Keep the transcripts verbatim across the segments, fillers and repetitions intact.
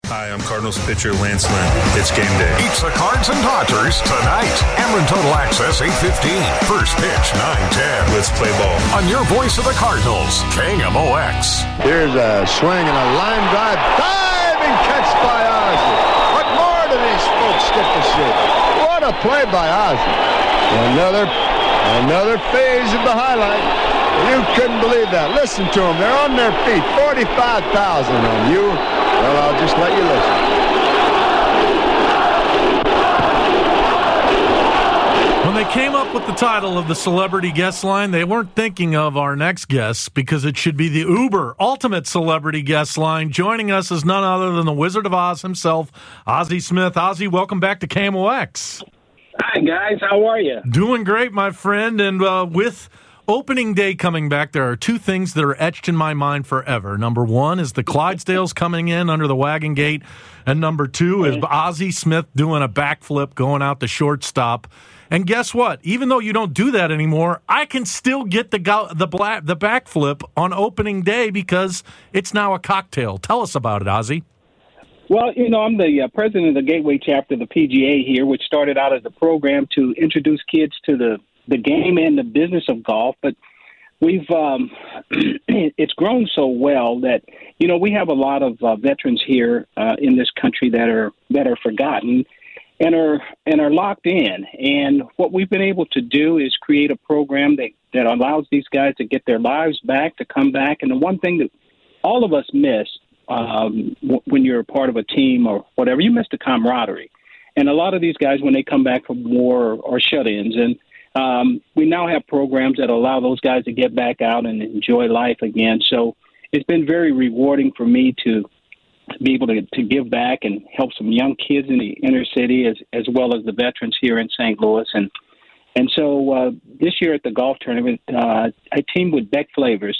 Hi, I'm Cardinals pitcher Lance Lynn. It's game day. It's the Cards and Dodgers tonight. Ameren Total Access eight fifteen. First pitch nine ten. Let's play ball. On your voice of the Cardinals, K M O X. Here's a swing and a line drive. Diving catch by Ozzie. What more do these folks get to see? What a play by Ozzie. Another, another phase of the highlight. You couldn't believe that. Listen to them. They're on their feet. forty-five thousand on you. Well, I'll just let you listen. When they came up with the title of the Celebrity Guest Line, they weren't thinking of our next guest because it should be the Uber Ultimate Celebrity Guest Line. Joining us is none other than the Wizard of Oz himself, Ozzie Smith. Ozzie, welcome back to K M O X. Hi, guys. How are you? Doing great, my friend. And uh, with opening day coming back, there are two things that are etched in my mind forever. Number one is the Clydesdales coming in under the wagon gate, and number two is Ozzie Smith doing a backflip going out to shortstop. And guess what? Even though you don't do that anymore, I can still get the go- the black the backflip on opening day because it's now a cocktail. Tell us about it, Ozzie. Well, you know, I'm the uh, president of the Gateway chapter of the P G A here, which started out as a program to introduce kids to the the game and the business of golf, but we've um, it's grown so well that, you know, we have a lot of uh, veterans here uh, in this country that are that are forgotten and are and are locked in. And what we've been able to do is create a program that, that allows these guys to get their lives back, to come back. And the one thing that all of us miss um, w- when you're a part of a team or whatever, you miss the camaraderie. And a lot of these guys, when they come back from war, are shut-ins. And Um, we now have programs that allow those guys to get back out and enjoy life again. So it's been very rewarding for me to be able to, to give back and help some young kids in the inner city as, as well as the veterans here in Saint Louis. And and so uh, this year at the golf tournament, uh, I teamed with Beck Flavors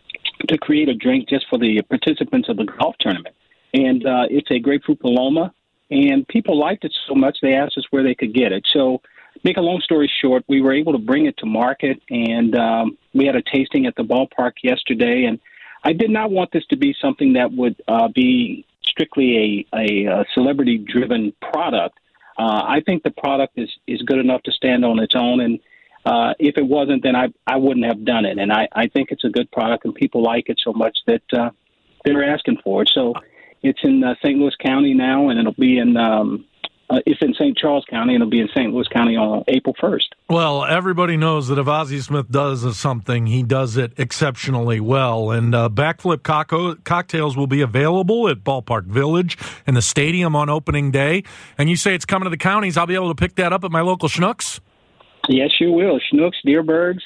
to create a drink just for the participants of the golf tournament. And uh, it's a grapefruit Paloma, and people liked it so much they asked us where they could get it. So make a long story short, we were able to bring it to market, and um, we had a tasting at the ballpark yesterday. And I did not want this to be something that would uh, be strictly a, a, a celebrity-driven product. Uh, I think the product is, is good enough to stand on its own, and uh, if it wasn't, then I, I wouldn't have done it. And I, I think it's a good product, and people like it so much that uh, they're asking for it. So it's in uh, Saint Louis County now, and it'll be in um, – Uh, it's in Saint Charles County, and it'll be in Saint Louis County on April first. Well, everybody knows that if Ozzie Smith does something, he does it exceptionally well. And uh, backflip coco- cocktails will be available at Ballpark Village and the stadium on opening day. And you say it's coming to the counties. I'll be able to pick that up at my local Schnucks? Yes, you will. Schnucks, Deerbergs,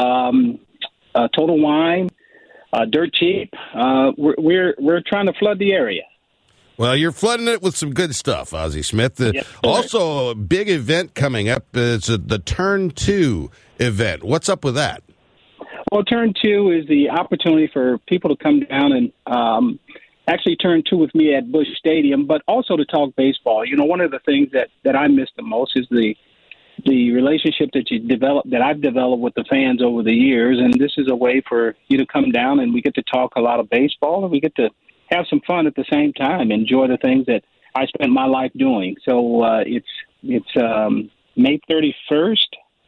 um, uh, Total Wine, uh, Dirt Cheap. Uh, we're, we're we're trying to flood the area. Well, you're flooding it with some good stuff, Ozzie Smith. Uh, yes, also, a big event coming up is the Turn two event. What's up with that? Well, Turn two is the opportunity for people to come down and um, actually turn two with me at Busch Stadium, but also to talk baseball. You know, one of the things that, that I miss the most is the the relationship that you develop, that I've developed with the fans over the years, and this is a way for you to come down and we get to talk a lot of baseball, and we get to have some fun at the same time, enjoy the things that I spent my life doing. So uh, it's it's um, May thirty-first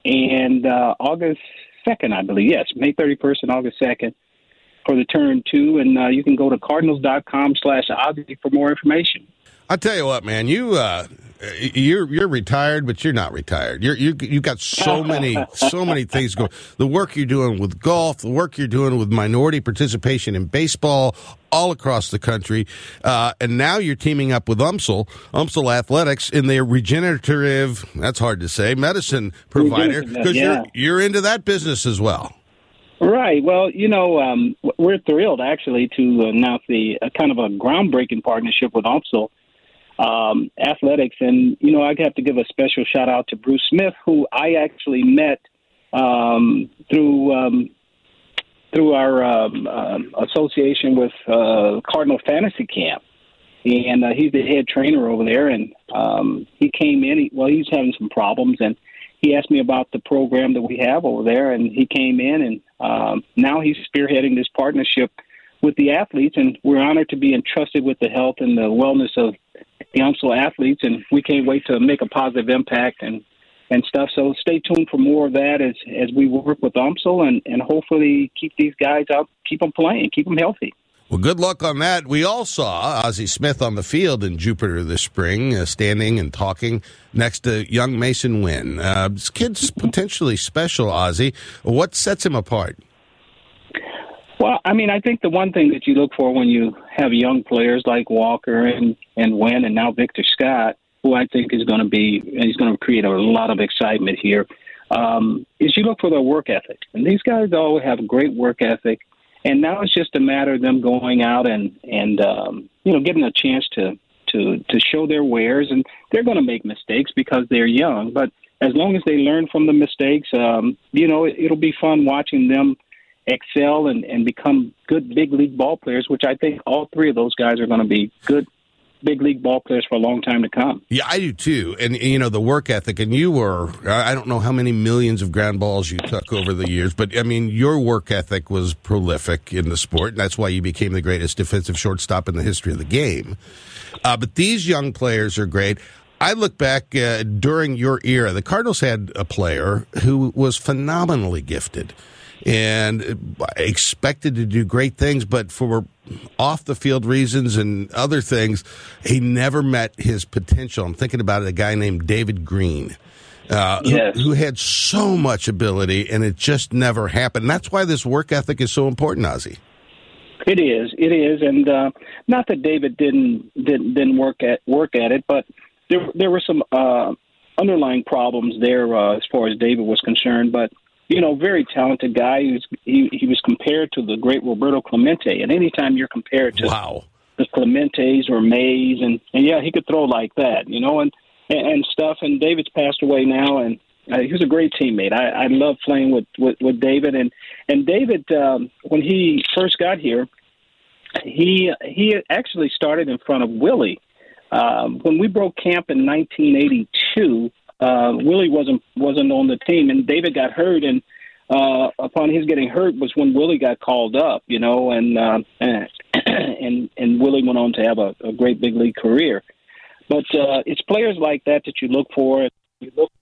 and uh, August second, I believe. Yes, May thirty-first and August second for the Turn two, and uh, you can go to cardinals.com slash Ozzie for more information. I tell you what, man, you uh, you're you're retired, but you're not retired. You're you you got so many so many things going. The work you're doing with golf, the work you're doing with minority participation in baseball, all across the country, uh, and now you're teaming up with UMSL, UMSL Athletics, in their regenerative, that's hard to say, medicine provider, because yeah. you're you're into that business as well. Right. Well, you know, um, we're thrilled actually to announce the uh, kind of a groundbreaking partnership with UMSL um, Athletics, and you know, I have to give a special shout out to Bruce Smith, who I actually met um, through. Um, through our um, uh, association with uh, Cardinal Fantasy Camp. And uh, he's the head trainer over there, and um, he came in. He, well, he's having some problems, and he asked me about the program that we have over there, and he came in, and um, now he's spearheading this partnership with the athletes, and we're honored to be entrusted with the health and the wellness of the UMSL athletes, and we can't wait to make a positive impact and, and stuff. So stay tuned for more of that as, as we work with UMSL and, and hopefully keep these guys out, keep them playing, keep them healthy. Well, good luck on that. We all saw Ozzie Smith on the field in Jupiter this spring, uh, standing and talking next to young Mason Wynn. Uh, this kid's potentially special, Ozzie. What sets him apart? Well, I mean, I think the one thing that you look for when you have young players like Walker and, and Wynn and now Victor Scott, who I think is going to be, he's going to create a lot of excitement here, um, is you look for their work ethic. And these guys all have a great work ethic. And now it's just a matter of them going out and, and um, you know, getting a chance to, to, to show their wares. And they're going to make mistakes because they're young. But as long as they learn from the mistakes, um, you know, it, it'll be fun watching them excel and, and become good big league ball players, which I think all three of those guys are going to be good big league ball players for a long time to come. Yeah, I do too. And, you know, the work ethic, and you were, I don't know how many millions of ground balls you took over the years, but I mean, your work ethic was prolific in the sport. And that's why you became the greatest defensive shortstop in the history of the game. Uh, but these young players are great. I look back uh, during your era, the Cardinals had a player who was phenomenally gifted and expected to do great things, but for off-the-field reasons and other things, he never met his potential. I'm thinking about a guy named David Green, uh, yes. who, who had so much ability, and it just never happened. And that's why this work ethic is so important, Ozzie. It is, it is, and uh, not that David didn't didn't, didn't work at work at it, but there there were some uh, underlying problems there uh, as far as David was concerned, but. You know, very talented guy. He was, he, he was compared to the great Roberto Clemente. And anytime you're compared to wow. the Clementes or Mays, and, and yeah, he could throw like that, you know, and, and, and stuff. And David's passed away now, and uh, he was a great teammate. I, I love playing with, with, with David. And, and David, um, when he first got here, he he actually started in front of Willie. Um, when we broke camp in nineteen eighty-two, Uh, Willie wasn't wasn't on the team, and David got hurt. And uh, upon his getting hurt was when Willie got called up, you know, and uh, and and Willie went on to have a, a great big league career. But uh, it's players like that that you look for. You look.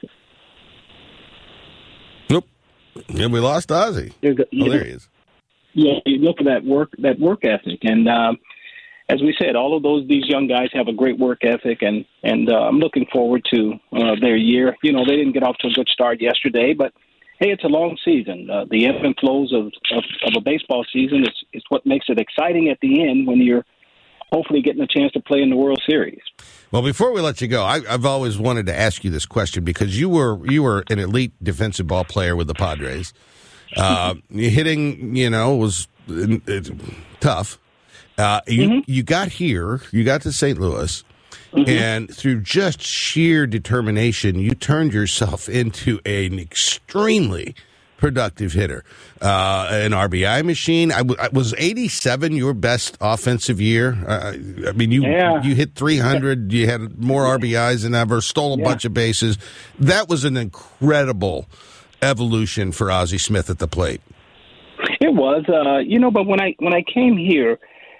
Nope. Yeah, we lost Ozzie. You oh, know, there he is. Yeah, you look at that work that work ethic, and. Um, As we said, all of those these young guys have a great work ethic, and and uh, I'm looking forward to uh, their year. You know, they didn't get off to a good start yesterday, but hey, it's a long season. Uh, the ebb and flows of, of, of a baseball season is, is what makes it exciting at the end when you're hopefully getting a chance to play in the World Series. Well, before we let you go, I, I've always wanted to ask you this question because you were you were an elite defensive ball player with the Padres. Uh, hitting, you know, was it, it, tough. Uh, you, mm-hmm. you got here, you got to Saint Louis, mm-hmm. and through just sheer determination, you turned yourself into an extremely productive hitter. Uh, an R B I machine. I, w- I was eighty-seven your best offensive year? Uh, I mean, you yeah. you hit three hundred, you had more R B Is than ever, stole a yeah. bunch of bases. That was an incredible evolution for Ozzie Smith at the plate. It was, uh, you know, but when I when I came here,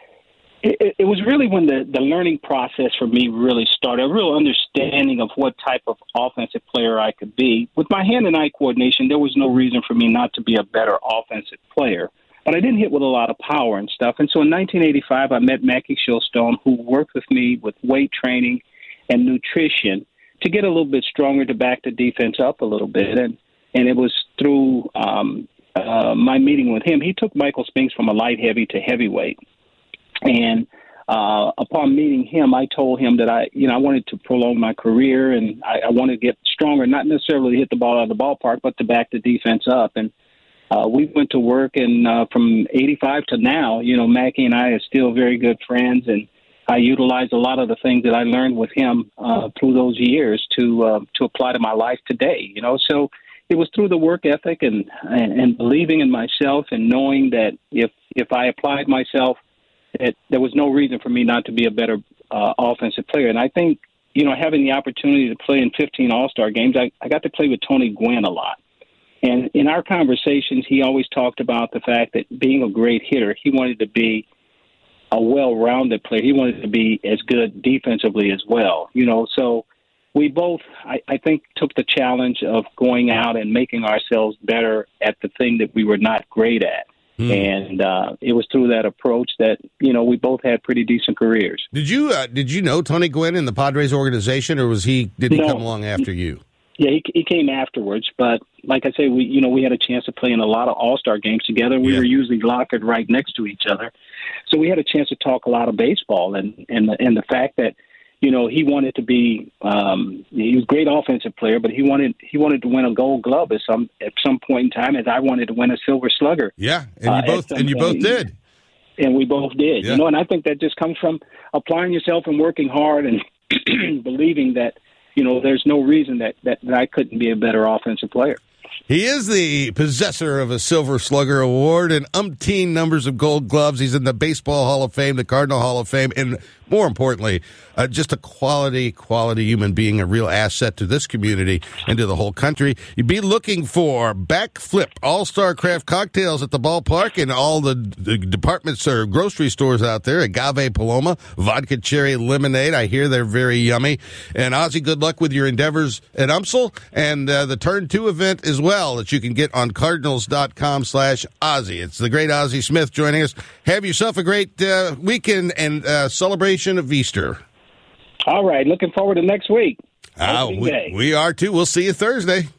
It, it was really when the, the learning process for me really started, a real understanding of what type of offensive player I could be. With my hand and eye coordination, there was no reason for me not to be a better offensive player. But I didn't hit with a lot of power and stuff. And so in nineteen eighty-five, I met Mackie Shilstone, who worked with me with weight training and nutrition to get a little bit stronger to back the defense up a little bit. And, and it was through um, uh, my meeting with him. He took Michael Spinks from a light heavy to heavyweight. And uh, upon meeting him, I told him that I, you know, I wanted to prolong my career and I, I wanted to get stronger, not necessarily to hit the ball out of the ballpark, but to back the defense up. And uh, we went to work, and uh, from eighty-five to now, you know, Mackie and I are still very good friends, and I utilize a lot of the things that I learned with him uh, through those years to uh, to apply to my life today. You know, so it was through the work ethic and, and and believing in myself and knowing that if if I applied myself, It, there was no reason for me not to be a better uh, offensive player. And I think, you know, having the opportunity to play in fifteen All-Star games, I, I got to play with Tony Gwynn a lot. And in our conversations, he always talked about the fact that being a great hitter, he wanted to be a well-rounded player. He wanted to be as good defensively as well. You know, so we both, I, I think, took the challenge of going out and making ourselves better at the thing that we were not great at. Hmm. And uh, it was through that approach that, you know, we both had pretty decent careers. Did you uh, did you know Tony Gwynn in the Padres organization, or was he did he no. come along after you? Yeah, he, he came afterwards. But like I say, we you know we had a chance to play in a lot of All-Star games together. We yeah. were usually locked right next to each other, so we had a chance to talk a lot of baseball. And and the, and the fact that, you know, he wanted to be um, he was a great offensive player, but he wanted he wanted to win a Gold Glove at some at some point in time, as I wanted to win a Silver Slugger. Yeah, and you uh, both and you both did, and we both did. Yeah. You know, and I think that just comes from applying yourself and working hard and believing that, you know, there's no reason that, that that I couldn't be a better offensive player. He is the possessor of a Silver Slugger Award and umpteen numbers of Gold Gloves. He's in the Baseball Hall of Fame, the Cardinal Hall of Fame, and more importantly, uh, just a quality, quality human being, a real asset to this community and to the whole country. You'd be looking for Backflip All-Star Craft Cocktails at the ballpark and all the, the departments or grocery stores out there. Agave Paloma, Vodka Cherry Lemonade. I hear they're very yummy. And Ozzie, good luck with your endeavors at UMSL and uh, the Turn two event as well that you can get on cardinals.com slash Ozzie. It's the great Ozzie Smith joining us. Have yourself a great uh, weekend and uh, celebration of Easter. All right. Looking forward to next week. Uh, we, we are too. We'll see you Thursday.